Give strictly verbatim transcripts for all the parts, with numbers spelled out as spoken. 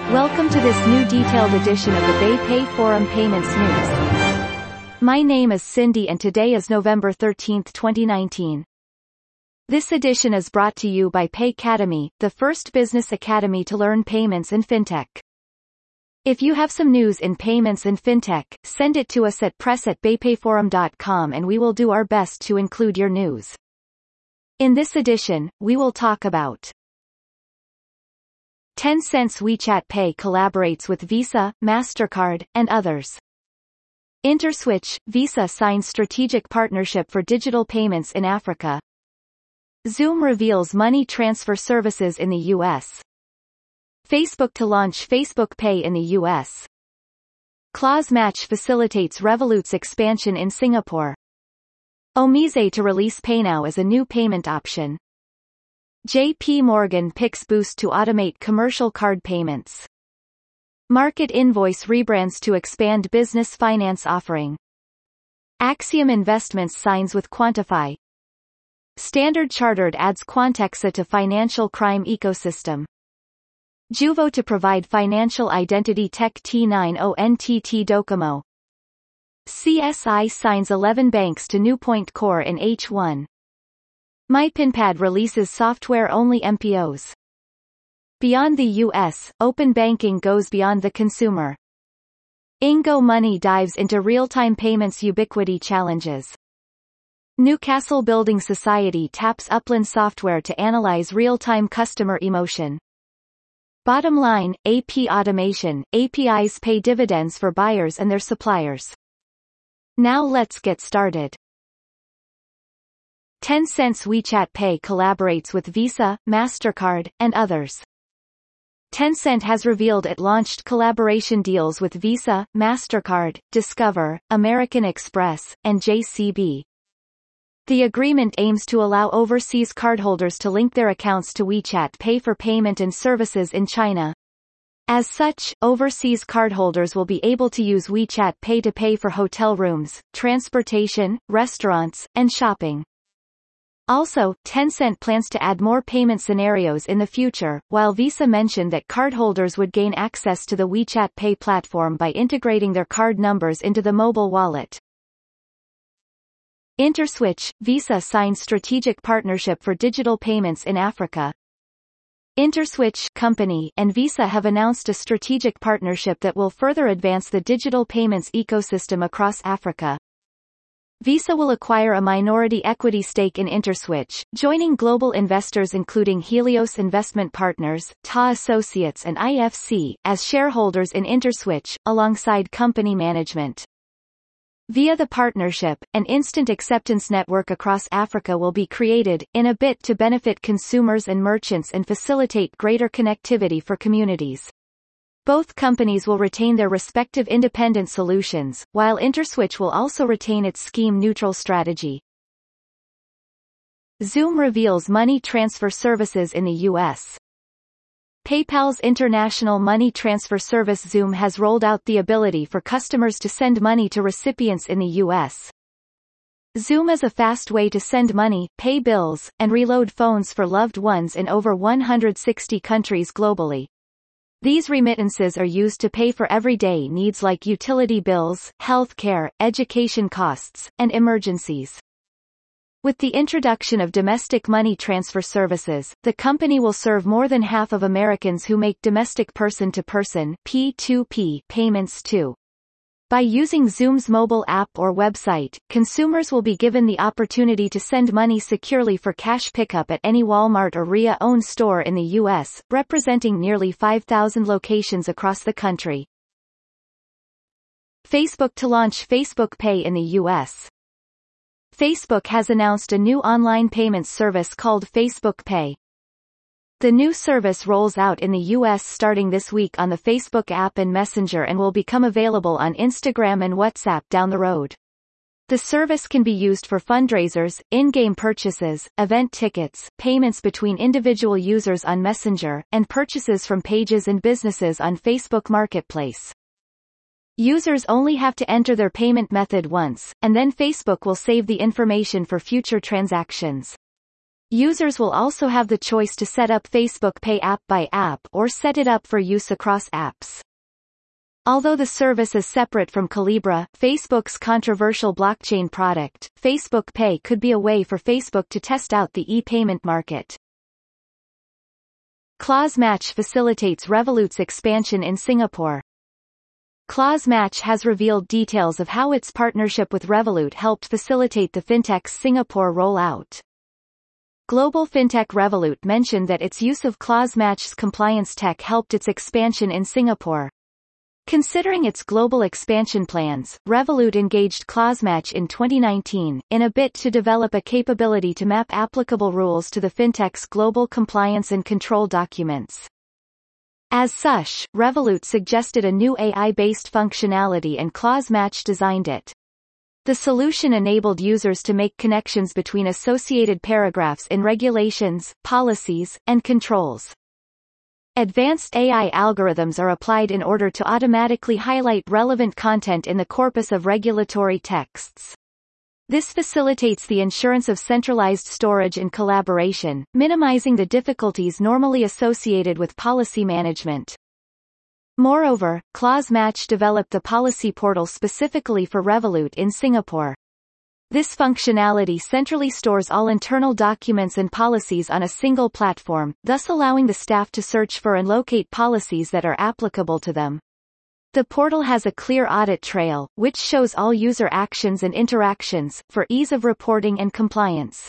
Welcome to this new detailed edition of the BayPay Forum Payments News. My name is Cindy and today is November thirteenth, twenty nineteen. This edition is brought to you by Paycademy, the first business academy to learn payments and fintech. If you have some news in payments and fintech, send it to us at press at baypayforum dot com and we will do our best to include your news. In this edition, we will talk about Tencent's WeChat Pay collaborates with Visa, MasterCard, and others. Interswitch, Visa signs strategic partnership for digital payments in Africa. Zoom reveals money transfer services in the U S. Facebook to launch Facebook Pay in the U S. Clause Match facilitates Revolut's expansion in Singapore. Omise to release PayNow as a new payment option. J P Morgan picks Boost to automate commercial card payments. Market Invoice rebrands to expand business finance offering. Axiom Investments signs with Quantify. Standard Chartered adds Quantexa to financial crime ecosystem. Juvo to provide financial identity tech T nine O N T T Docomo. C S I signs eleven banks to NewPoint Core in H one. MyPinPad releases software-only M P Os. Beyond the U S, open banking goes beyond the consumer. Ingo Money dives into real-time payments ubiquity challenges. Newcastle Building Society taps Upland software to analyze real-time customer emotion. Bottom line, A P automation, A P Is pay dividends for buyers and their suppliers. Now let's get started. Tencent's WeChat Pay collaborates with Visa, MasterCard, and others. Tencent has revealed it launched collaboration deals with Visa, MasterCard, Discover, American Express, and J C B. The agreement aims to allow overseas cardholders to link their accounts to WeChat Pay for payment and services in China. As such, overseas cardholders will be able to use WeChat Pay to pay for hotel rooms, transportation, restaurants, and shopping. Also, Tencent plans to add more payment scenarios in the future, while Visa mentioned that cardholders would gain access to the WeChat Pay platform by integrating their card numbers into the mobile wallet. Interswitch, Visa signs strategic partnership for digital payments in Africa. Interswitch Company and Visa have announced a strategic partnership that will further advance the digital payments ecosystem across Africa. Visa will acquire a minority equity stake in Interswitch, joining global investors including Helios Investment Partners, T A Associates and I F C, as shareholders in Interswitch, alongside company management. Via the partnership, an instant acceptance network across Africa will be created, in a bid to benefit consumers and merchants and facilitate greater connectivity for communities. Both companies will retain their respective independent solutions, while Interswitch will also retain its scheme-neutral strategy. Zoom reveals money transfer services in the U S. PayPal's international money transfer service Zoom has rolled out the ability for customers to send money to recipients in the U S. Zoom is a fast way to send money, pay bills, and reload phones for loved ones in over one hundred sixty countries globally. These remittances are used to pay for everyday needs like utility bills, healthcare, education costs, and emergencies. With the introduction of domestic money transfer services, the company will serve more than half of Americans who make domestic person-to-person (P two P) payments too. By using Zoom's mobile app or website, consumers will be given the opportunity to send money securely for cash pickup at any Walmart or R I A-owned store in the U S, representing nearly five thousand locations across the country. Facebook to launch Facebook Pay in the U S. Facebook has announced a new online payments service called Facebook Pay. The new service rolls out in the U S starting this week on the Facebook app and Messenger and will become available on Instagram and WhatsApp down the road. The service can be used for fundraisers, in-game purchases, event tickets, payments between individual users on Messenger, and purchases from pages and businesses on Facebook Marketplace. Users only have to enter their payment method once, and then Facebook will save the information for future transactions. Users will also have the choice to set up Facebook Pay app by app or set it up for use across apps. Although the service is separate from Calibra, Facebook's controversial blockchain product, Facebook Pay could be a way for Facebook to test out the e-payment market. Clause Match facilitates Revolut's expansion in Singapore. Clause Match has revealed details of how its partnership with Revolut helped facilitate the fintech's Singapore rollout. Global fintech Revolut mentioned that its use of Clause Match's compliance tech helped its expansion in Singapore. Considering its global expansion plans, Revolut engaged Clause Match in twenty nineteen, in a bid to develop a capability to map applicable rules to the fintech's global compliance and control documents. As such, Revolut suggested a new A I-based functionality and Clause Match designed it. The solution enabled users to make connections between associated paragraphs in regulations, policies, and controls. Advanced A I algorithms are applied in order to automatically highlight relevant content in the corpus of regulatory texts. This facilitates the assurance of centralized storage and collaboration, minimizing the difficulties normally associated with policy management. Moreover, Clause Match developed the policy portal specifically for Revolut in Singapore. This functionality centrally stores all internal documents and policies on a single platform, thus allowing the staff to search for and locate policies that are applicable to them. The portal has a clear audit trail, which shows all user actions and interactions, for ease of reporting and compliance.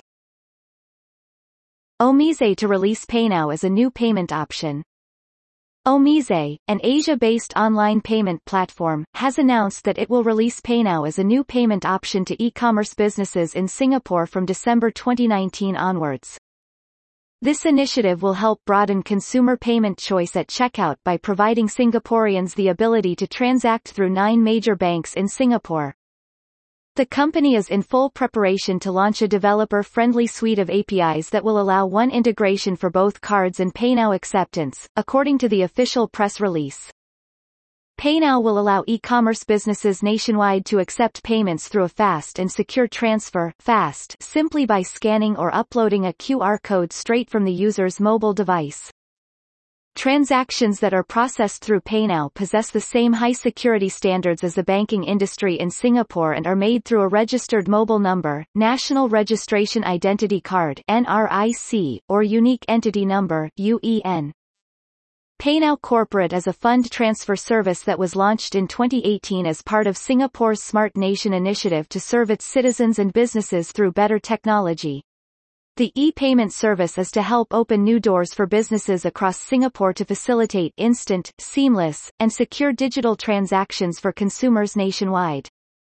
Omise to release PayNow as a new payment option. Omise, an Asia-based online payment platform, has announced that it will release PayNow as a new payment option to e-commerce businesses in Singapore from December twenty nineteen onwards. This initiative will help broaden consumer payment choice at checkout by providing Singaporeans the ability to transact through nine major banks in Singapore. The company is in full preparation to launch a developer-friendly suite of A P Is that will allow one integration for both cards and PayNow acceptance, according to the official press release. PayNow will allow e-commerce businesses nationwide to accept payments through a fast and secure transfer (FAST) simply by scanning or uploading a Q R code straight from the user's mobile device. Transactions that are processed through PayNow possess the same high security standards as the banking industry in Singapore and are made through a registered mobile number, National Registration Identity Card (N R I C), or Unique Entity Number (U E N). PayNow Corporate is a fund transfer service that was launched in twenty eighteen as part of Singapore's Smart Nation initiative to serve its citizens and businesses through better technology. The e-payment service is to help open new doors for businesses across Singapore to facilitate instant, seamless, and secure digital transactions for consumers nationwide.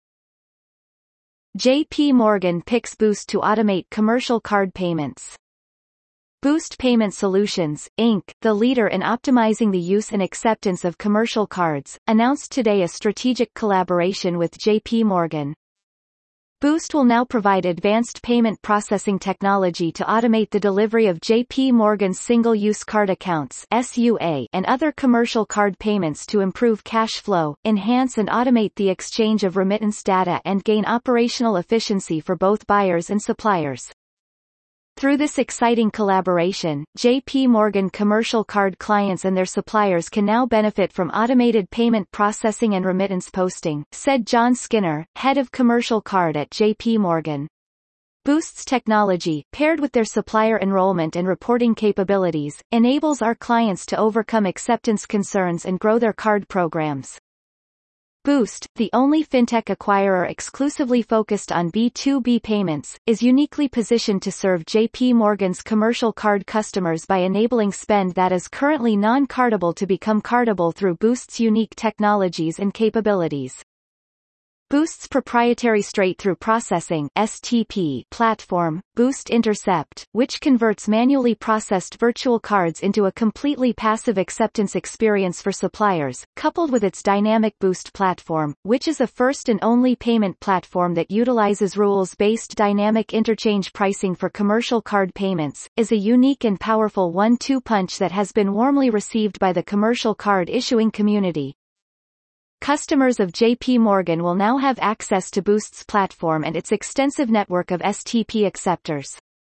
J P Morgan picks Boost to automate commercial card payments. Boost Payment Solutions, Incorporated, the leader in optimizing the use and acceptance of commercial cards, announced today a strategic collaboration with J P Morgan. Boost will now provide advanced payment processing technology to automate the delivery of J P Morgan's single-use card accounts (S U A) and other commercial card payments to improve cash flow, enhance and automate the exchange of remittance data and gain operational efficiency for both buyers and suppliers. Through this exciting collaboration, J P Morgan commercial card clients and their suppliers can now benefit from automated payment processing and remittance posting, said John Skinner, head of commercial card at J P Morgan. Boost's technology, paired with their supplier enrollment and reporting capabilities, enables our clients to overcome acceptance concerns and grow their card programs. Boost, the only fintech acquirer exclusively focused on B two B payments, is uniquely positioned to serve J P Morgan's commercial card customers by enabling spend that is currently non-cardable to become cardable through Boost's unique technologies and capabilities. Boost's proprietary straight-through processing (S T P) platform, Boost Intercept, which converts manually processed virtual cards into a completely passive acceptance experience for suppliers, coupled with its dynamic Boost platform, which is a first and only payment platform that utilizes rules-based dynamic interchange pricing for commercial card payments, is a unique and powerful one two punch that has been warmly received by the commercial card issuing community. Customers of J P Morgan will now have access to Boost's platform and its extensive network of S T P acceptors.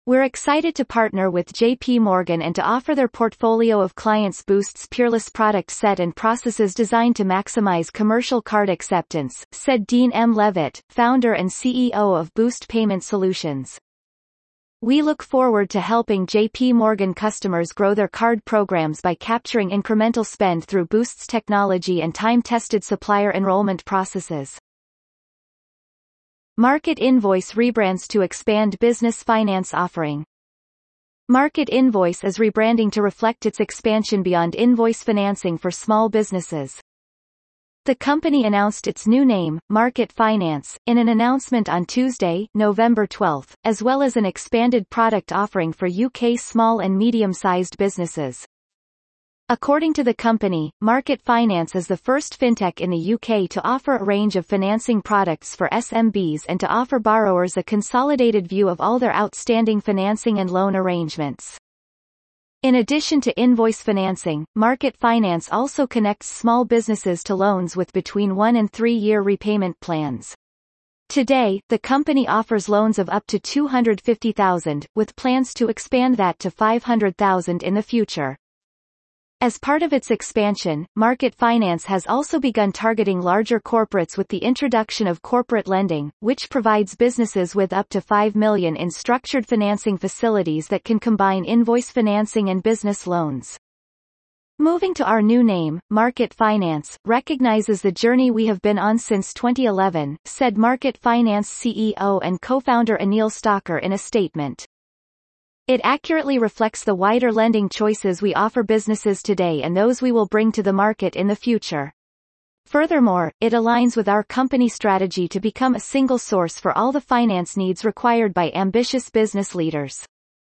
We're excited to partner with J P Morgan and to offer their portfolio of clients Boost's peerless product set and processes designed to maximize commercial card acceptance, said Dean M. Levitt, founder and C E O of Boost Payment Solutions. We look forward to helping J P Morgan customers grow their card programs by capturing incremental spend through Boost's technology and time-tested supplier enrollment processes. Market Invoice rebrands to expand business finance offering. Market Invoice is rebranding to reflect its expansion beyond invoice financing for small businesses. The company announced its new name, Market Finance, in an announcement on Tuesday, November twelfth, as well as an expanded product offering for U K small and medium-sized businesses. According to the company, Market Finance is the first fintech in the U K to offer a range of financing products for S M Bs and to offer borrowers a consolidated view of all their outstanding financing and loan arrangements. In addition to invoice financing, Market Finance also connects small businesses to loans with between one and three-year repayment plans. Today, the company offers loans of up to two hundred fifty thousand dollars, with plans to expand that to five hundred thousand dollars in the future. As part of its expansion, Market Finance has also begun targeting larger corporates with the introduction of corporate lending, which provides businesses with up to five million dollars in structured financing facilities that can combine invoice financing and business loans. Moving to our new name, Market Finance, recognizes the journey we have been on since twenty eleven, said Market Finance C E O and co-founder Anil Stocker in a statement. It accurately reflects the wider lending choices we offer businesses today and those we will bring to the market in the future. Furthermore, it aligns with our company strategy to become a single source for all the finance needs required by ambitious business leaders.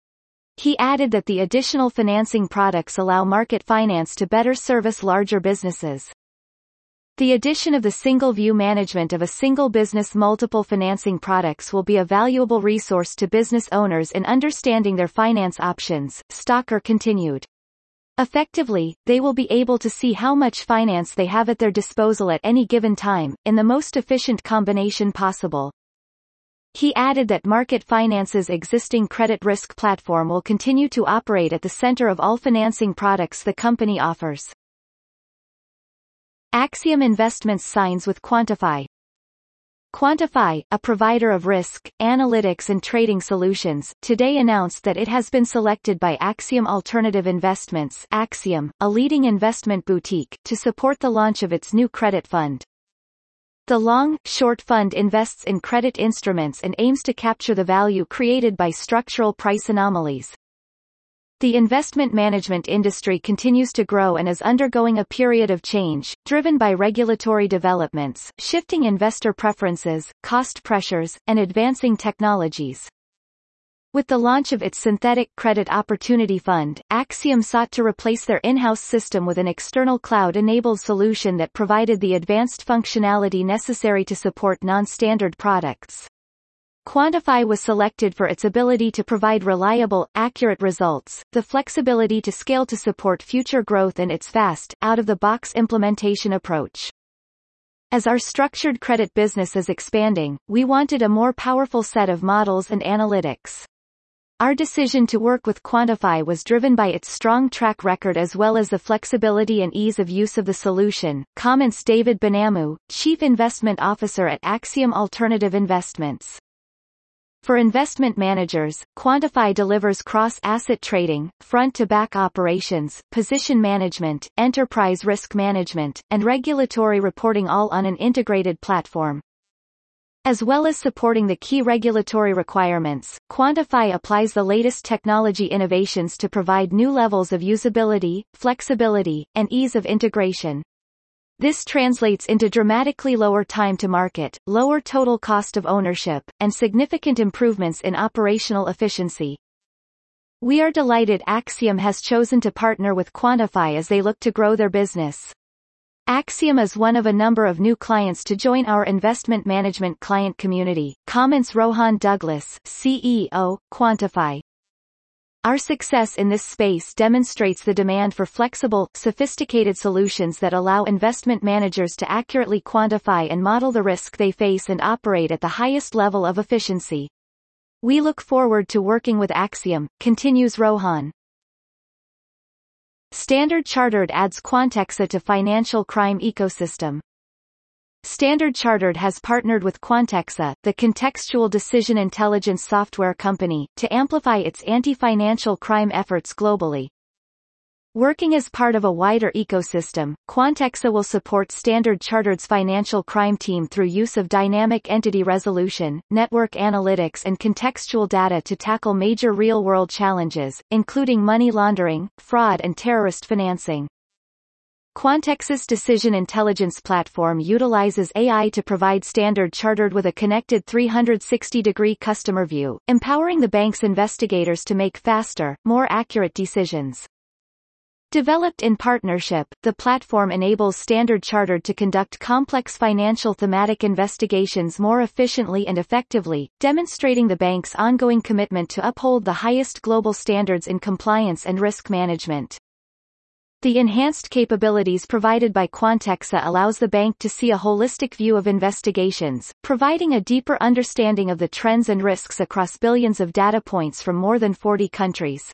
He added that the additional financing products allow Market Finance to better service larger businesses. The addition of the single view management of a single business multiple financing products will be a valuable resource to business owners in understanding their finance options, Stocker continued. Effectively, they will be able to see how much finance they have at their disposal at any given time, in the most efficient combination possible. He added that Market Finance's existing credit risk platform will continue to operate at the center of all financing products the company offers. Axiom Investments signs with Quantify. Quantify, a provider of risk, analytics and trading solutions, today announced that it has been selected by Axiom Alternative Investments, Axiom, a leading investment boutique, to support the launch of its new credit fund. The long-short fund invests in credit instruments and aims to capture the value created by structural price anomalies. The investment management industry continues to grow and is undergoing a period of change, driven by regulatory developments, shifting investor preferences, cost pressures, and advancing technologies. With the launch of its Synthetic Credit Opportunity Fund, Axiom sought to replace their in-house system with an external cloud-enabled solution that provided the advanced functionality necessary to support non-standard products. Quantify was selected for its ability to provide reliable, accurate results, the flexibility to scale to support future growth and its fast, out-of-the-box implementation approach. As our structured credit business is expanding, we wanted a more powerful set of models and analytics. Our decision to work with Quantify was driven by its strong track record as well as the flexibility and ease of use of the solution, comments David Benamu, Chief Investment Officer at Axiom Alternative Investments. For investment managers, Quantify delivers cross-asset trading, front-to-back operations, position management, enterprise risk management, and regulatory reporting all on an integrated platform. As well as supporting the key regulatory requirements, Quantify applies the latest technology innovations to provide new levels of usability, flexibility, and ease of integration. This translates into dramatically lower time to market, lower total cost of ownership, and significant improvements in operational efficiency. We are delighted Axiom has chosen to partner with Quantify as they look to grow their business. Axiom is one of a number of new clients to join our investment management client community, comments Rohan Douglas, C E O, Quantify. Our success in this space demonstrates the demand for flexible, sophisticated solutions that allow investment managers to accurately quantify and model the risk they face and operate at the highest level of efficiency. We look forward to working with Axiom, continues Rohan. Standard Chartered adds Quantexa to financial crime ecosystem. Standard Chartered has partnered with Quantexa, the contextual decision intelligence software company, to amplify its anti-financial crime efforts globally. Working as part of a wider ecosystem, Quantexa will support Standard Chartered's financial crime team through use of dynamic entity resolution, network analytics and contextual data to tackle major real-world challenges, including money laundering, fraud and terrorist financing. Quantexa's decision intelligence platform utilizes A I to provide Standard Chartered with a connected three sixty degree customer view, empowering the bank's investigators to make faster, more accurate decisions. Developed in partnership, the platform enables Standard Chartered to conduct complex financial thematic investigations more efficiently and effectively, demonstrating the bank's ongoing commitment to uphold the highest global standards in compliance and risk management. The enhanced capabilities provided by Quantexa allows the bank to see a holistic view of investigations, providing a deeper understanding of the trends and risks across billions of data points from more than forty countries.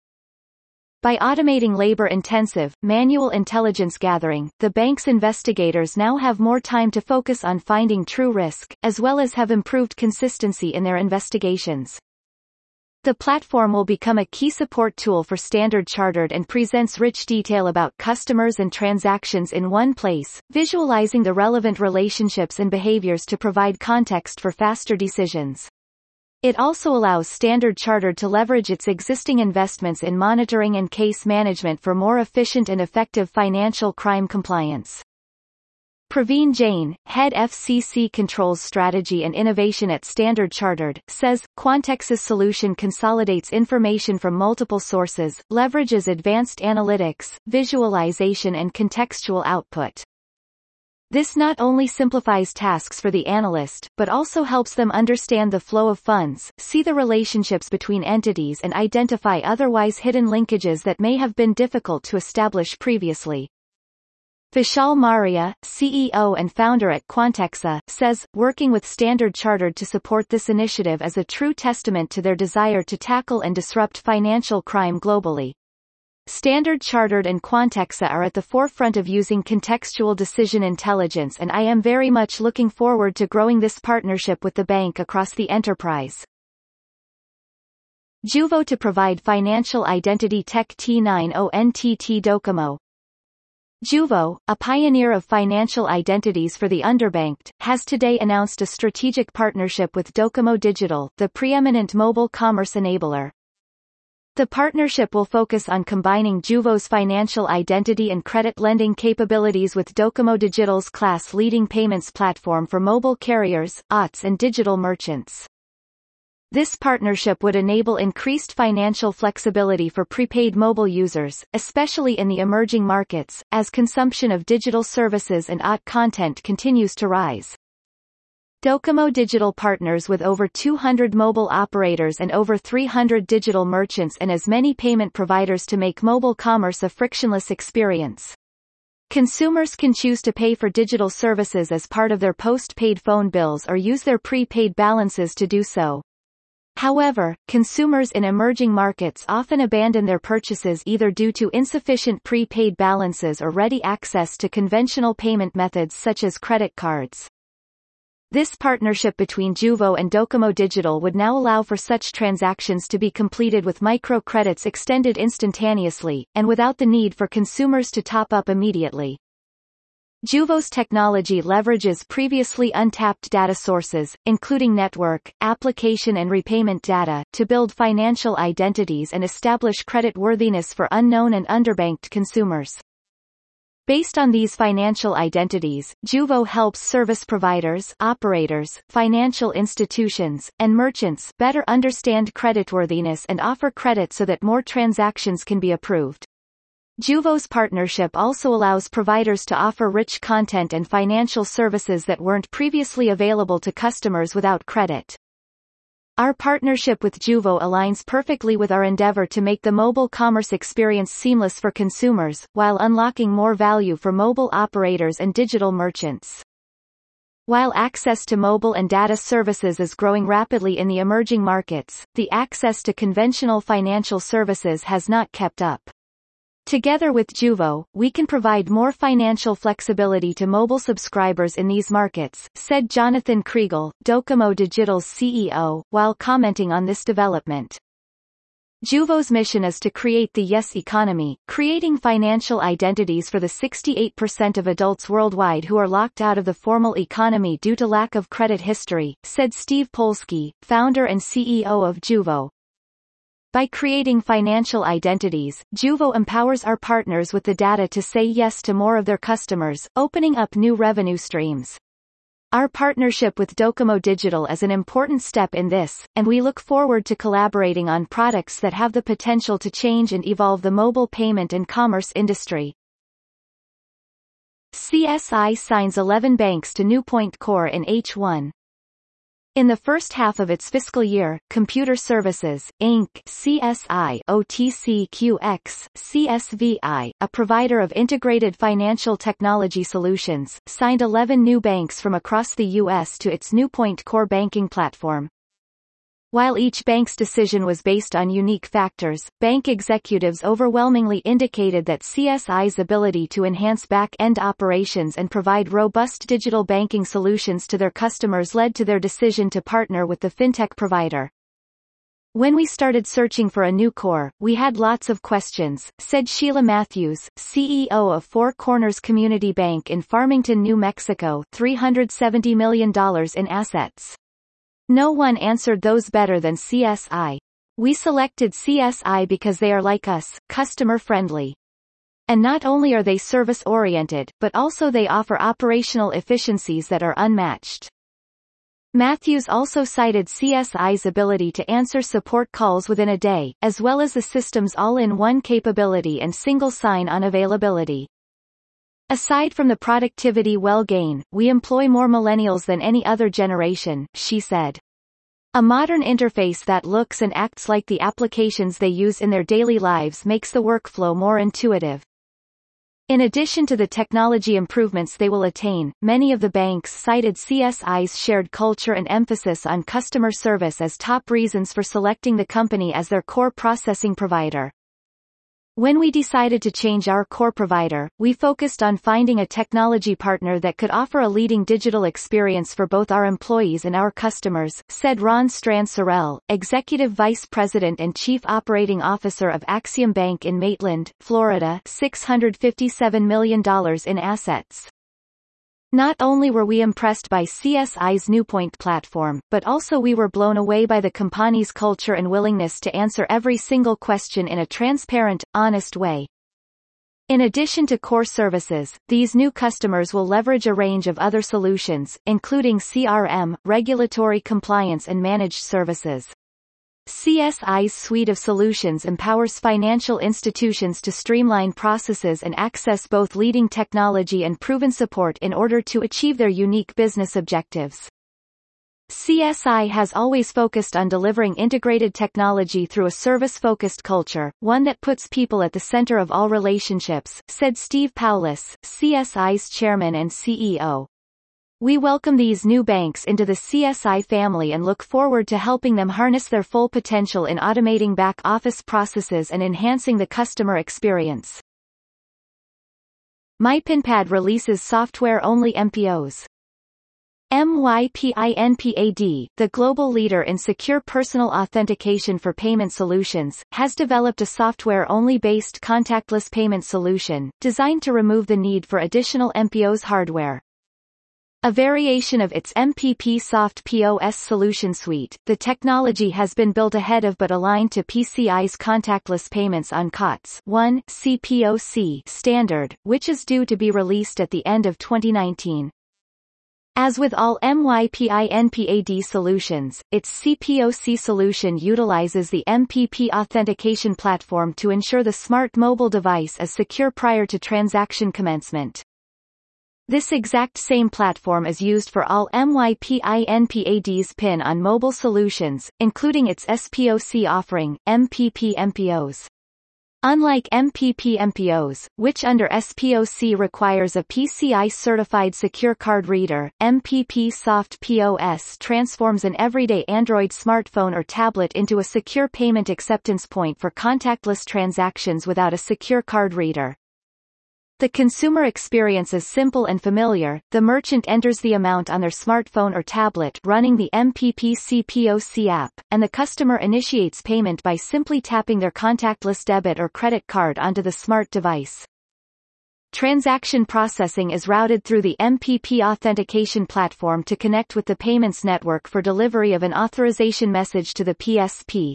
By automating labor-intensive, manual intelligence gathering, the bank's investigators now have more time to focus on finding true risk, as well as have improved consistency in their investigations. The platform will become a key support tool for Standard Chartered and presents rich detail about customers and transactions in one place, visualizing the relevant relationships and behaviors to provide context for faster decisions. It also allows Standard Chartered to leverage its existing investments in monitoring and case management for more efficient and effective financial crime compliance. Praveen Jain, Head F C C Controls Strategy and Innovation at Standard Chartered, says, Quantexa's solution consolidates information from multiple sources, leverages advanced analytics, visualization and contextual output. This not only simplifies tasks for the analyst, but also helps them understand the flow of funds, see the relationships between entities and identify otherwise hidden linkages that may have been difficult to establish previously. Vishal Maria, C E O and founder at Quantexa, says, working with Standard Chartered to support this initiative is a true testament to their desire to tackle and disrupt financial crime globally. Standard Chartered and Quantexa are at the forefront of using contextual decision intelligence and I am very much looking forward to growing this partnership with the bank across the enterprise. Juvo to provide financial identity tech T nine O N T T Docomo. Juvo, a pioneer of financial identities for the underbanked, has today announced a strategic partnership with Docomo Digital, the preeminent mobile commerce enabler. The partnership will focus on combining Juvo's financial identity and credit lending capabilities with Docomo Digital's class-leading payments platform for mobile carriers, O Ts and digital merchants. This partnership would enable increased financial flexibility for prepaid mobile users, especially in the emerging markets, as consumption of digital services and O T content continues to rise. Docomo Digital partners with over two hundred mobile operators and over three hundred digital merchants and as many payment providers to make mobile commerce a frictionless experience. Consumers can choose to pay for digital services as part of their post-paid phone bills or use their pre-paid balances to do so. However, consumers in emerging markets often abandon their purchases either due to insufficient pre-paid balances or ready access to conventional payment methods such as credit cards. This partnership between Juvo and Docomo Digital would now allow for such transactions to be completed with microcredits extended instantaneously, and without the need for consumers to top up immediately. Juvo's technology leverages previously untapped data sources, including network, application and repayment data, to build financial identities and establish creditworthiness for unknown and underbanked consumers. Based on these financial identities, Juvo helps service providers, operators, financial institutions, and merchants better understand creditworthiness and offer credit so that more transactions can be approved. Juvo's partnership also allows providers to offer rich content and financial services that weren't previously available to customers without credit. Our partnership with Juvo aligns perfectly with our endeavor to make the mobile commerce experience seamless for consumers, while unlocking more value for mobile operators and digital merchants. While access to mobile and data services is growing rapidly in the emerging markets, the access to conventional financial services has not kept up. Together with Juvo, we can provide more financial flexibility to mobile subscribers in these markets, said Jonathan Kriegel, Docomo Digital's C E O, while commenting on this development. Juvo's mission is to create the yes economy, creating financial identities for the sixty-eight percent of adults worldwide who are locked out of the formal economy due to lack of credit history, said Steve Polsky, founder and C E O of Juvo. By creating financial identities, Juvo empowers our partners with the data to say yes to more of their customers, opening up new revenue streams. Our partnership with Docomo Digital is an important step in this, and we look forward to collaborating on products that have the potential to change and evolve the mobile payment and commerce industry. C S I signs eleven banks to NewPoint Core in H one. In the first half of its fiscal year, Computer Services, Incorporated C S I O T C Q X, C S V I, a provider of integrated financial technology solutions, signed eleven new banks from across the U S to its NewPoint Core banking platform. While each bank's decision was based on unique factors, bank executives overwhelmingly indicated that C S I's ability to enhance back-end operations and provide robust digital banking solutions to their customers led to their decision to partner with the fintech provider. When we started searching for a new core, we had lots of questions, said Sheila Matthews, C E O of Four Corners Community Bank in Farmington, New Mexico, three hundred seventy million dollars in assets. No one answered those better than C S I. We selected C S I because they are like us, customer-friendly. And not only are they service-oriented, but also they offer operational efficiencies that are unmatched. Matthews also cited C S I's ability to answer support calls within a day, as well as the system's all-in-one capability and single sign-on availability. Aside from the productivity well gain, we employ more millennials than any other generation, she said. A modern interface that looks and acts like the applications they use in their daily lives makes the workflow more intuitive. In addition to the technology improvements they will attain, many of the banks cited C S I's shared culture and emphasis on customer service as top reasons for selecting the company as their core processing provider. When we decided to change our core provider, we focused on finding a technology partner that could offer a leading digital experience for both our employees and our customers, said Ron Strand-Sorrell, Executive Vice President and Chief Operating Officer of Axiom Bank in Maitland, Florida, six hundred fifty-seven million dollars in assets. Not only were we impressed by C S I's NewPoint platform, but also we were blown away by the company's culture and willingness to answer every single question in a transparent, honest way. In addition to core services, these new customers will leverage a range of other solutions, including C R M, regulatory compliance and managed services. C S I's suite of solutions empowers financial institutions to streamline processes and access both leading technology and proven support in order to achieve their unique business objectives. C S I has always focused on delivering integrated technology through a service-focused culture, one that puts people at the center of all relationships, said Steve Powless, C S I's chairman and C E O. We welcome these new banks into the C S I family and look forward to helping them harness their full potential in automating back-office processes and enhancing the customer experience. MyPinPad releases software-only M P Os. MyPinPad, the global leader in secure personal authentication for payment solutions, has developed a software-only based contactless payment solution, designed to remove the need for additional M P Os hardware. A variation of its M P P Soft P O S solution suite, the technology has been built ahead of but aligned to P C I's contactless payments on C O T S one C P O C standard, which is due to be released at the end of twenty nineteen. As with all MyPinPad solutions, its C P O C solution utilizes the M P P authentication platform to ensure the smart mobile device is secure prior to transaction commencement. This exact same platform is used for all MyPinPad's PIN on mobile solutions, including its S P O C offering, M P P M P Os. Unlike M P P M P Os, which under S P O C requires a P C I-certified secure card reader, M P P Soft P O S transforms an everyday Android smartphone or tablet into a secure payment acceptance point for contactless transactions without a secure card reader. The consumer experience is simple and familiar. The merchant enters the amount on their smartphone or tablet running the M P P C P O C app, and the customer initiates payment by simply tapping their contactless debit or credit card onto the smart device. Transaction processing is routed through the M P P authentication platform to connect with the payments network for delivery of an authorization message to the P S P.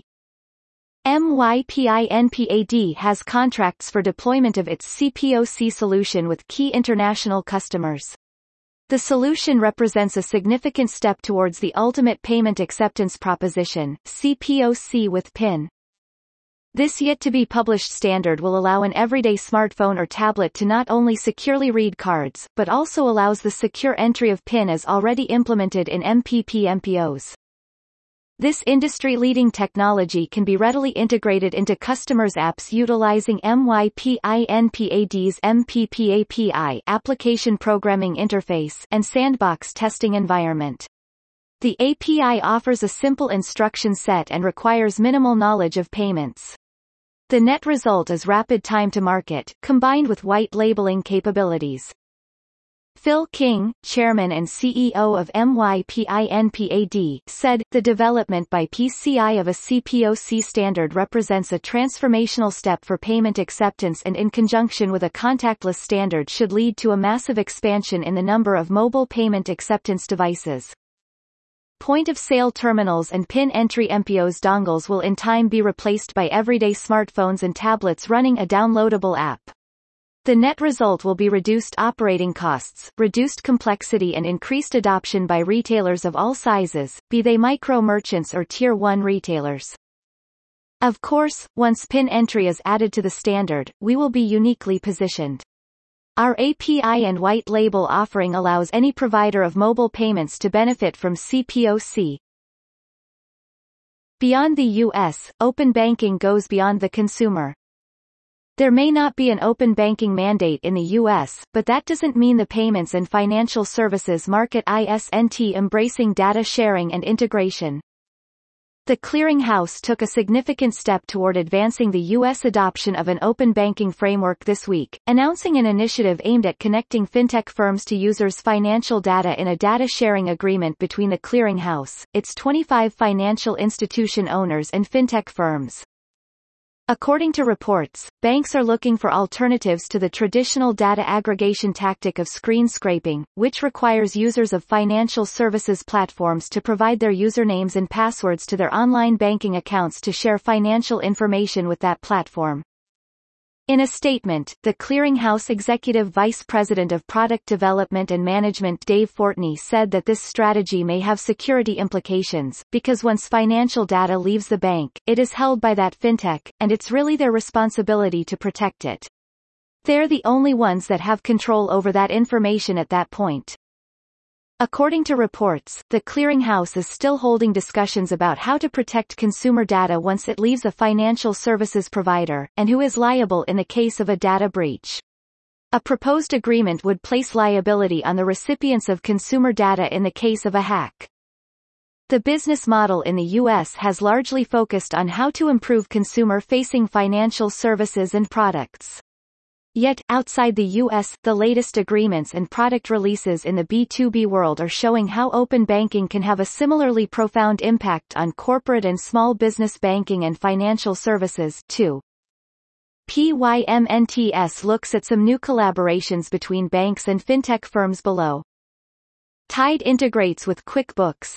MYPINPAD has contracts for deployment of its C P O C solution with key international customers. The solution represents a significant step towards the ultimate payment acceptance proposition, C P O C with PIN. This yet-to-be-published standard will allow an everyday smartphone or tablet to not only securely read cards, but also allows the secure entry of PIN as already implemented in M P P M P Os. This industry-leading technology can be readily integrated into customers' apps utilizing MYPINPAD's M P P A P I application programming interface and sandbox testing environment. The A P I offers a simple instruction set and requires minimal knowledge of payments. The net result is rapid time to market, combined with white labeling capabilities. Phil King, chairman and C E O of MYPINPAD, said, "The development by P C I of a C P O C standard represents a transformational step for payment acceptance and in conjunction with a contactless standard should lead to a massive expansion in the number of mobile payment acceptance devices." Point-of-sale terminals and PIN entry M P Os dongles will in time be replaced by everyday smartphones and tablets running a downloadable app. The net result will be reduced operating costs, reduced complexity and increased adoption by retailers of all sizes, be they micro merchants or Tier one retailers. Of course, once PIN entry is added to the standard, we will be uniquely positioned. Our A P I and white label offering allows any provider of mobile payments to benefit from C P O C. Beyond the U S, open banking goes beyond the consumer. There may not be an open banking mandate in the U S, but that doesn't mean the payments and financial services market isn't embracing data sharing and integration. The Clearing House took a significant step toward advancing the U S adoption of an open banking framework this week, announcing an initiative aimed at connecting fintech firms to users' financial data in a data sharing agreement between the Clearing House, its twenty-five financial institution owners and fintech firms. According to reports, banks are looking for alternatives to the traditional data aggregation tactic of screen scraping, which requires users of financial services platforms to provide their usernames and passwords to their online banking accounts to share financial information with that platform. In a statement, the Clearing House Executive Vice President of Product Development and Management Dave Fortney said that this strategy may have security implications, because once financial data leaves the bank, it is held by that fintech, and it's really their responsibility to protect it. They're the only ones that have control over that information at that point. According to reports, the Clearing House is still holding discussions about how to protect consumer data once it leaves a financial services provider, and who is liable in the case of a data breach. A proposed agreement would place liability on the recipients of consumer data in the case of a hack. The business model in the U S has largely focused on how to improve consumer-facing financial services and products. Yet, outside the U S, the latest agreements and product releases in the B two B world are showing how open banking can have a similarly profound impact on corporate and small business banking and financial services, too. P Y M N T S looks at some new collaborations between banks and fintech firms below. Tide integrates with QuickBooks.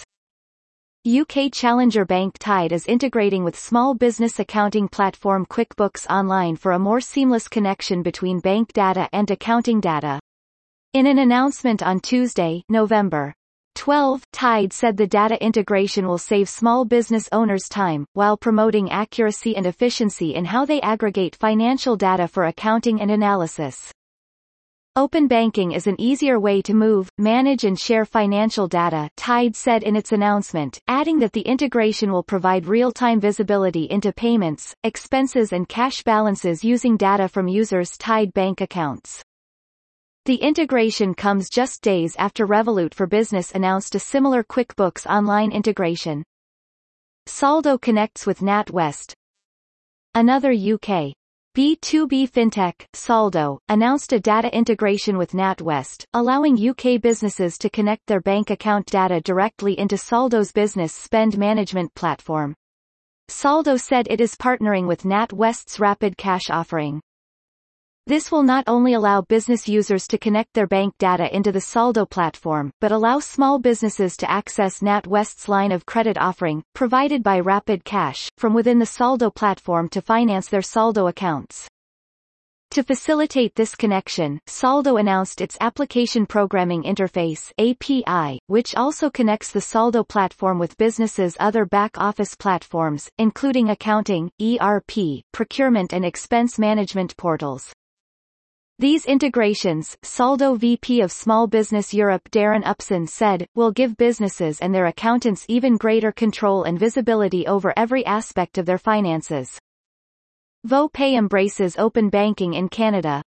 U K challenger bank Tide is integrating with small business accounting platform QuickBooks Online for a more seamless connection between bank data and accounting data. In an announcement on Tuesday, November twelfth, Tide said the data integration will save small business owners time, while promoting accuracy and efficiency in how they aggregate financial data for accounting and analysis. Open banking is an easier way to move, manage and share financial data, Tide said in its announcement, adding that the integration will provide real-time visibility into payments, expenses and cash balances using data from users' Tide bank accounts. The integration comes just days after Revolut for Business announced a similar QuickBooks Online integration. Saldo connects with NatWest. Another U K B two B fintech, Saldo, announced a data integration with NatWest, allowing U K businesses to connect their bank account data directly into Saldo's business spend management platform. Saldo said it is partnering with NatWest's Rapid Cash offering. This will not only allow business users to connect their bank data into the Saldo platform, but allow small businesses to access NatWest's line of credit offering, provided by Rapid Cash, from within the Saldo platform to finance their Saldo accounts. To facilitate this connection, Saldo announced its Application Programming Interface A P I, which also connects the Saldo platform with businesses' other back-office platforms, including accounting, E R P, procurement and expense management portals. These integrations, Saldo V P of Small Business Europe Darren Upson said, will give businesses and their accountants even greater control and visibility over every aspect of their finances. VoPay embraces open banking in Canada.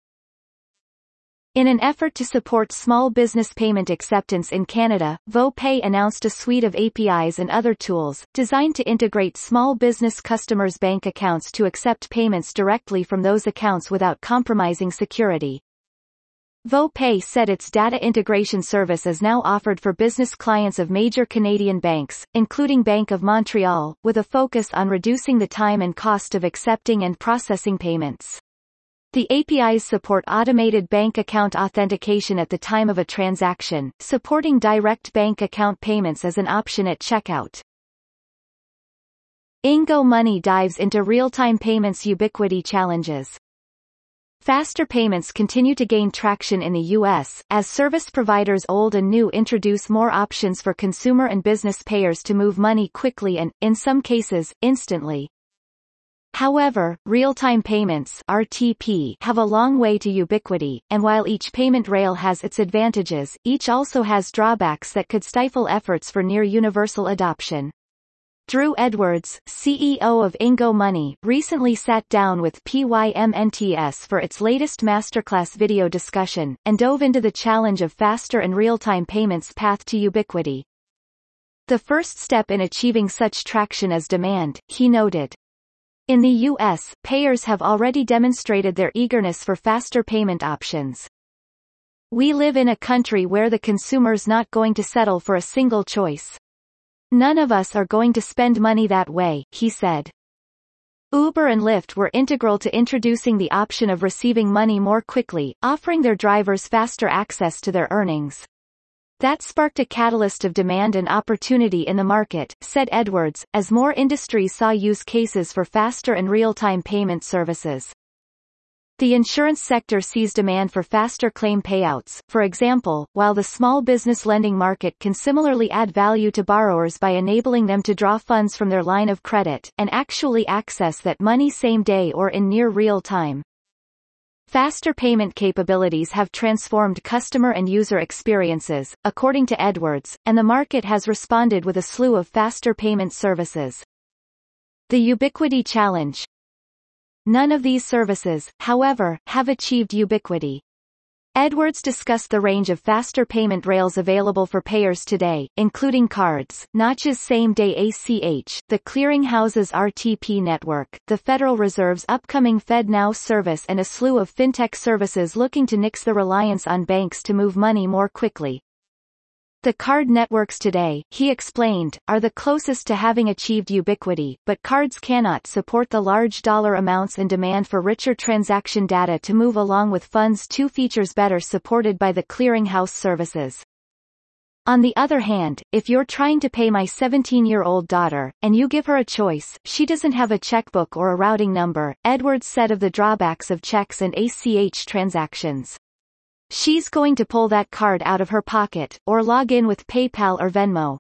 In an effort to support small business payment acceptance in Canada, VoPay announced a suite of A P Is and other tools, designed to integrate small business customers' bank accounts to accept payments directly from those accounts without compromising security. VoPay said its data integration service is now offered for business clients of major Canadian banks, including Bank of Montreal, with a focus on reducing the time and cost of accepting and processing payments. The A P Is support automated bank account authentication at the time of a transaction, supporting direct bank account payments as an option at checkout. Ingo Money dives into real-time payments ubiquity challenges. Faster payments continue to gain traction in the U S, as service providers old and new introduce more options for consumer and business payers to move money quickly and, in some cases, instantly. However, real-time payments R T P have a long way to ubiquity, and while each payment rail has its advantages, each also has drawbacks that could stifle efforts for near-universal adoption. Drew Edwards, C E O of Ingo Money, recently sat down with P Y M N T S for its latest masterclass video discussion, and dove into the challenge of faster and real-time payments' path to ubiquity. The first step in achieving such traction is demand, he noted. In the U S, payers have already demonstrated their eagerness for faster payment options. We live in a country where the consumer's not going to settle for a single choice. None of us are going to spend money that way, he said. Uber and Lyft were integral to introducing the option of receiving money more quickly, offering their drivers faster access to their earnings. That sparked a catalyst of demand and opportunity in the market, said Edwards, as more industries saw use cases for faster and real-time payment services. The insurance sector sees demand for faster claim payouts, for example, while the small business lending market can similarly add value to borrowers by enabling them to draw funds from their line of credit, and actually access that money same day or in near real time. Faster payment capabilities have transformed customer and user experiences, according to Edwards, and the market has responded with a slew of faster payment services. The Ubiquity Challenge. None of these services, however, have achieved ubiquity. Edwards discussed the range of faster payment rails available for payers today, including cards, Notch's same-day A C H, the clearinghouse's R T P network, the Federal Reserve's upcoming FedNow service and a slew of fintech services looking to nix the reliance on banks to move money more quickly. The card networks today, he explained, are the closest to having achieved ubiquity, but cards cannot support the large dollar amounts and demand for richer transaction data to move along with funds, two features better supported by the clearinghouse services. On the other hand, if you're trying to pay my seventeen-year-old daughter, and you give her a choice, she doesn't have a checkbook or a routing number, Edwards said of the drawbacks of checks and A C H transactions. She's going to pull that card out of her pocket, or log in with PayPal or Venmo.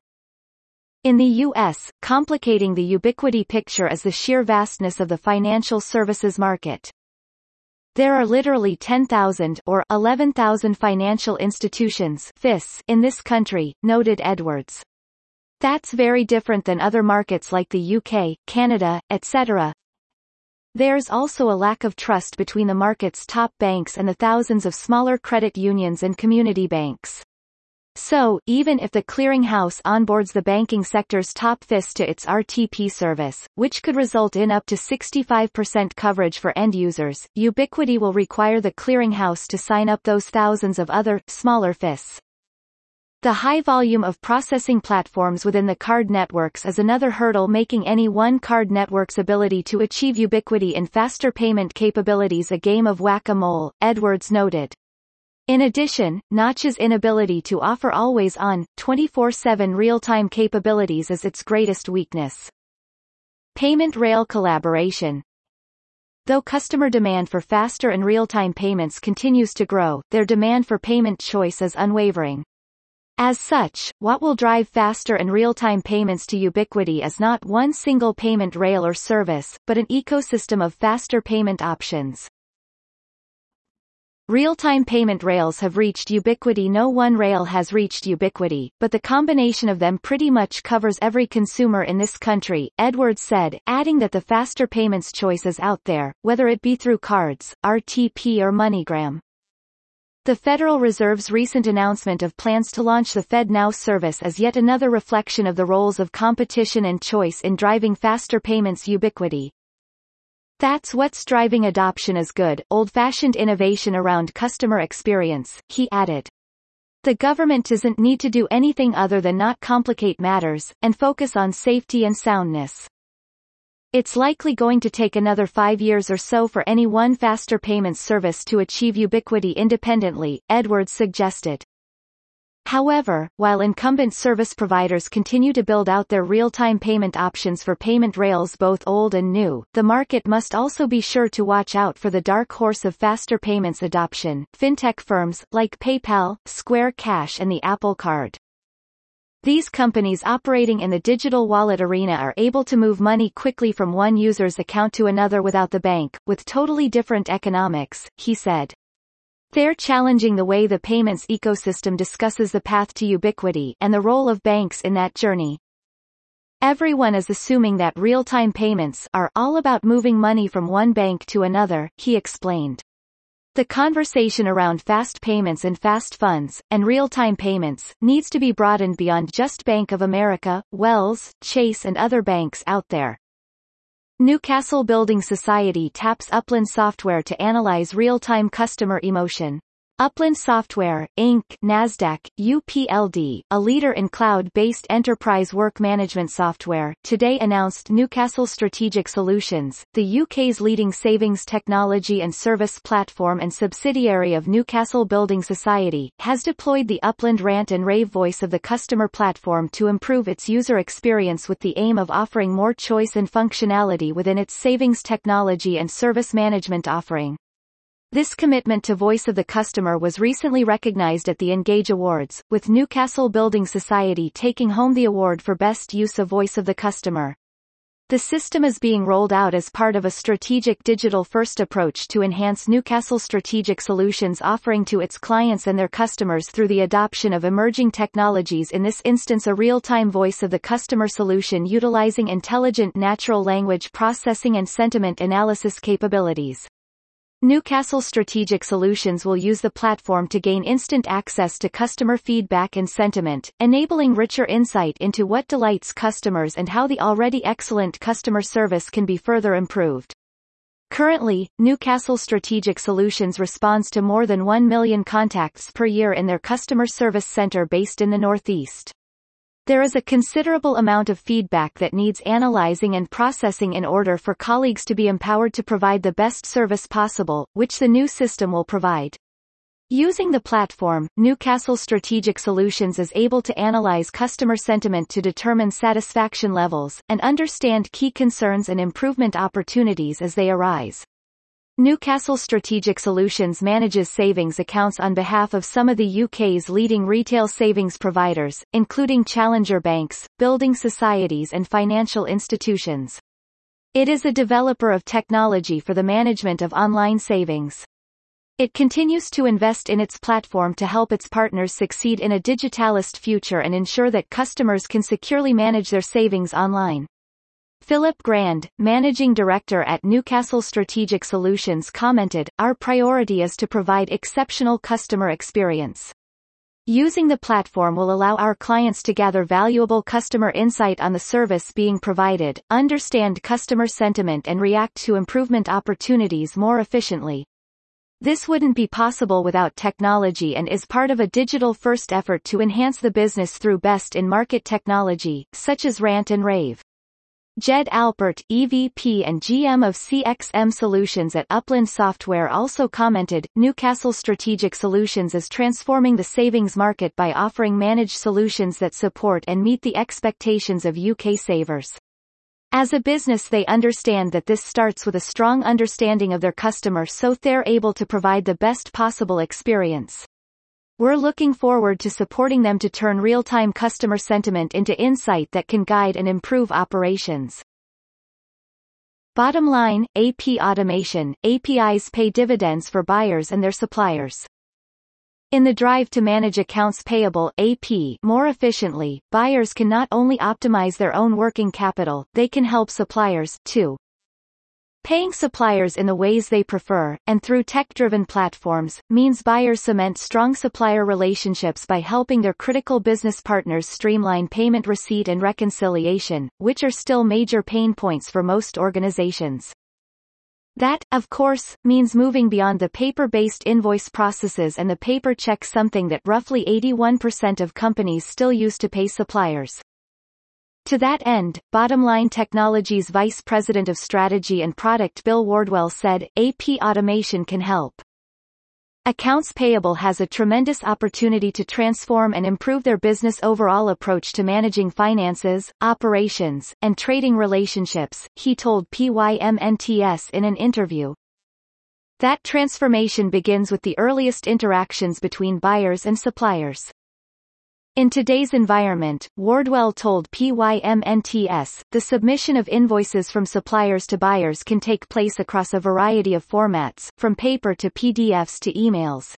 In the U S, complicating the ubiquity picture is the sheer vastness of the financial services market. There are literally ten thousand or eleven thousand financial institutions F I S in this country, noted Edwards. That's very different than other markets like the U K, Canada, et cetera. There's also a lack of trust between the market's top banks and the thousands of smaller credit unions and community banks. So, even if the clearinghouse onboards the banking sector's top F I S to its R T P service, which could result in up to sixty-five percent coverage for end users, Ubiquity will require the clearinghouse to sign up those thousands of other, smaller F I S. The high volume of processing platforms within the card networks is another hurdle making any one card network's ability to achieve ubiquity in faster payment capabilities a game of whack-a-mole, Edwards noted. In addition, Notch's inability to offer always-on, twenty-four seven real-time capabilities is its greatest weakness. Payment rail collaboration. Though customer demand for faster and real-time payments continues to grow, their demand for payment choice is unwavering. As such, what will drive faster and real-time payments to ubiquity is not one single payment rail or service, but an ecosystem of faster payment options. Real-time payment rails have reached ubiquity. No one rail has reached ubiquity, but the combination of them pretty much covers every consumer in this country, Edwards said, adding that the faster payments choice is out there, whether it be through cards, R T P or MoneyGram. The Federal Reserve's recent announcement of plans to launch the FedNow service is yet another reflection of the roles of competition and choice in driving faster payments ubiquity. That's what's driving adoption is good, old-fashioned innovation around customer experience, he added. The government doesn't need to do anything other than not complicate matters, and focus on safety and soundness. It's likely going to take another five years or so for any one faster payments service to achieve ubiquity independently, Edwards suggested. However, while incumbent service providers continue to build out their real-time payment options for payment rails both old and new, the market must also be sure to watch out for the dark horse of faster payments adoption, fintech firms, like PayPal, Square Cash and the Apple Card. These companies operating in the digital wallet arena are able to move money quickly from one user's account to another without the bank, with totally different economics, he said. They're challenging the way the payments ecosystem discusses the path to ubiquity and the role of banks in that journey. Everyone is assuming that real-time payments are all about moving money from one bank to another, he explained. The conversation around fast payments and fast funds, and real-time payments, needs to be broadened beyond just Bank of America, Wells, Chase and other banks out there. Newcastle Building Society taps Upland Software to analyze real-time customer emotion. Upland Software, Incorporated, Nasdaq, U P L D, a leader in cloud-based enterprise work management software, today announced Newcastle Strategic Solutions, the U K's leading savings technology and service platform and subsidiary of Newcastle Building Society, has deployed the Upland Rant and Rave voice of the customer platform to improve its user experience with the aim of offering more choice and functionality within its savings technology and service management offering. This commitment to voice of the customer was recently recognized at the Engage Awards, with Newcastle Building Society taking home the award for Best Use of Voice of the Customer. The system is being rolled out as part of a strategic digital-first approach to enhance Newcastle Strategic Solutions' offering to its clients and their customers through the adoption of emerging technologies, in this instance a real-time voice of the customer solution utilizing intelligent natural language processing and sentiment analysis capabilities. Newcastle Strategic Solutions will use the platform to gain instant access to customer feedback and sentiment, enabling richer insight into what delights customers and how the already excellent customer service can be further improved. Currently, Newcastle Strategic Solutions responds to more than one million contacts per year in their customer service center based in the Northeast. There is a considerable amount of feedback that needs analyzing and processing in order for colleagues to be empowered to provide the best service possible, which the new system will provide. Using the platform, Newcastle Strategic Solutions is able to analyze customer sentiment to determine satisfaction levels, and understand key concerns and improvement opportunities as they arise. Newcastle Strategic Solutions manages savings accounts on behalf of some of the U K's leading retail savings providers, including challenger banks, building societies and financial institutions. It is a developer of technology for the management of online savings. It continues to invest in its platform to help its partners succeed in a digitalist future and ensure that customers can securely manage their savings online. Philip Grand, managing director at Newcastle Strategic Solutions, commented, "Our priority is to provide exceptional customer experience. Using the platform will allow our clients to gather valuable customer insight on the service being provided, understand customer sentiment and react to improvement opportunities more efficiently. This wouldn't be possible without technology and is part of a digital-first effort to enhance the business through best-in-market technology, such as Rant and Rave." Jed Alpert, E V P and G M of C X M Solutions at Upland Software, also commented, "Newcastle Strategic Solutions is transforming the savings market by offering managed solutions that support and meet the expectations of U K savers. As a business, they understand that this starts with a strong understanding of their customer so they're able to provide the best possible experience. We're looking forward to supporting them to turn real-time customer sentiment into insight that can guide and improve operations." Bottom line, A P automation, A P Is pay dividends for buyers and their suppliers. In the drive to manage accounts payable (A P) more efficiently, buyers can not only optimize their own working capital, they can help suppliers, too. Paying suppliers in the ways they prefer, and through tech-driven platforms, means buyers cement strong supplier relationships by helping their critical business partners streamline payment receipt and reconciliation, which are still major pain points for most organizations. That, of course, means moving beyond the paper-based invoice processes and the paper check, something that roughly eighty-one percent of companies still use to pay suppliers. To that end, Bottomline Technologies Vice President of Strategy and Product Bill Wardwell said, "A P automation can help. Accounts payable has a tremendous opportunity to transform and improve their business overall approach to managing finances, operations, and trading relationships," he told P Y M N T S in an interview. That transformation begins with the earliest interactions between buyers and suppliers. In today's environment, Wardwell told P Y M N T S, the submission of invoices from suppliers to buyers can take place across a variety of formats, from paper to P D Fs to emails.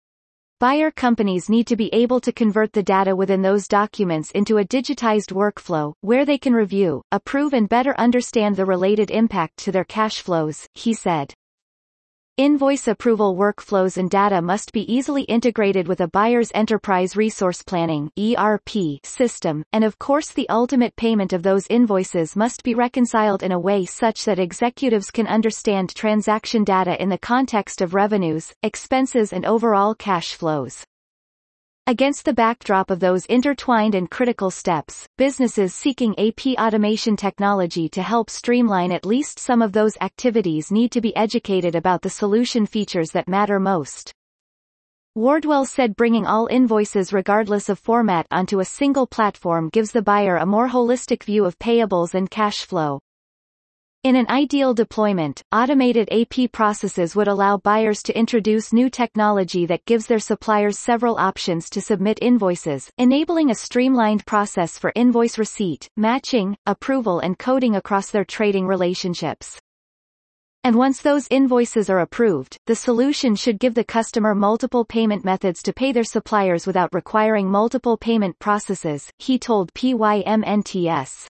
Buyer companies need to be able to convert the data within those documents into a digitized workflow, where they can review, approve and better understand the related impact to their cash flows, he said. Invoice approval workflows and data must be easily integrated with a buyer's enterprise resource planning (E R P) system, and of course the ultimate payment of those invoices must be reconciled in a way such that executives can understand transaction data in the context of revenues, expenses and overall cash flows. Against the backdrop of those intertwined and critical steps, businesses seeking A P automation technology to help streamline at least some of those activities need to be educated about the solution features that matter most. Wardwell said bringing all invoices regardless of format onto a single platform gives the buyer a more holistic view of payables and cash flow. In an ideal deployment, automated A P processes would allow buyers to introduce new technology that gives their suppliers several options to submit invoices, enabling a streamlined process for invoice receipt, matching, approval and coding across their trading relationships. And once those invoices are approved, the solution should give the customer multiple payment methods to pay their suppliers without requiring multiple payment processes, he told P Y M N T S.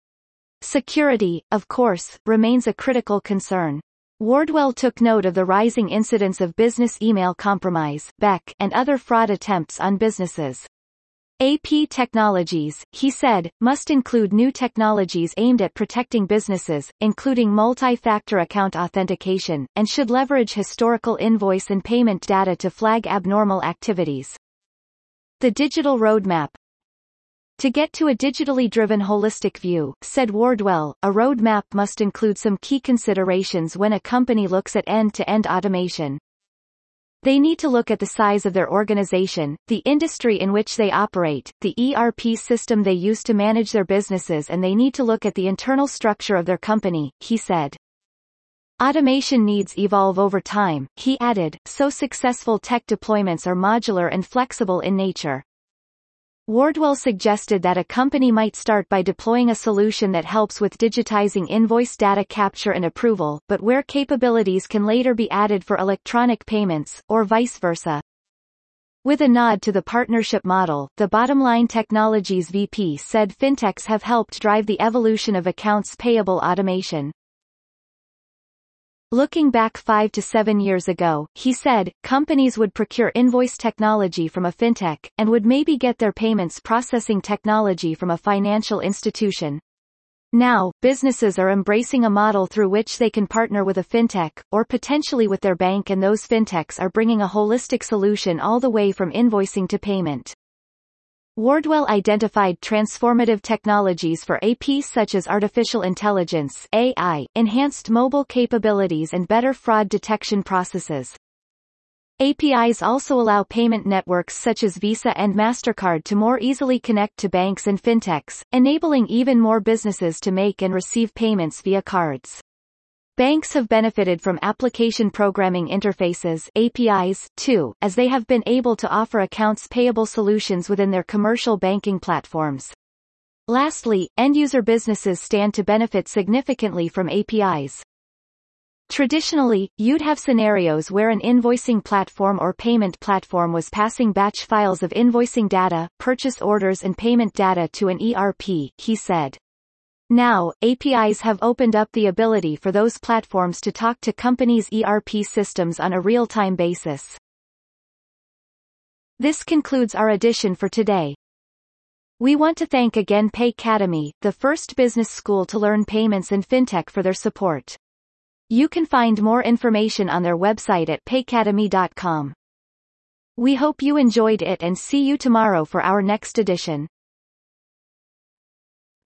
Security, of course, remains a critical concern. Wardwell took note of the rising incidence of business email compromise (B E C) and other fraud attempts on businesses. A P technologies, he said, must include new technologies aimed at protecting businesses, including multi-factor account authentication, and should leverage historical invoice and payment data to flag abnormal activities. The digital roadmap. To get to a digitally driven holistic view, said Wardwell, a roadmap must include some key considerations when a company looks at end-to-end automation. They need to look at the size of their organization, the industry in which they operate, the E R P system they use to manage their businesses, and they need to look at the internal structure of their company, he said. Automation needs evolve over time, he added, so successful tech deployments are modular and flexible in nature. Wardwell suggested that a company might start by deploying a solution that helps with digitizing invoice data capture and approval, but where capabilities can later be added for electronic payments, or vice versa. With a nod to the partnership model, the Bottomline Technologies V P said fintechs have helped drive the evolution of accounts payable automation. Looking back five to seven years ago, he said, companies would procure invoice technology from a fintech, and would maybe get their payments processing technology from a financial institution. Now, businesses are embracing a model through which they can partner with a fintech, or potentially with their bank, and those fintechs are bringing a holistic solution all the way from invoicing to payment. Wardwell identified transformative technologies for A P such as artificial intelligence (A I), enhanced mobile capabilities and better fraud detection processes. A P Is also allow payment networks such as Visa and MasterCard to more easily connect to banks and fintechs, enabling even more businesses to make and receive payments via cards. Banks have benefited from application programming interfaces (A P Is) too, as they have been able to offer accounts payable solutions within their commercial banking platforms. Lastly, end-user businesses stand to benefit significantly from A P Is. Traditionally, you'd have scenarios where an invoicing platform or payment platform was passing batch files of invoicing data, purchase orders and payment data to an E R P, he said. Now, A P Is have opened up the ability for those platforms to talk to companies' E R P systems on a real-time basis. This concludes our edition for today. We want to thank again Paycademy, the first business school to learn payments and fintech, for their support. You can find more information on their website at paycademy dot com. We hope you enjoyed it and see you tomorrow for our next edition.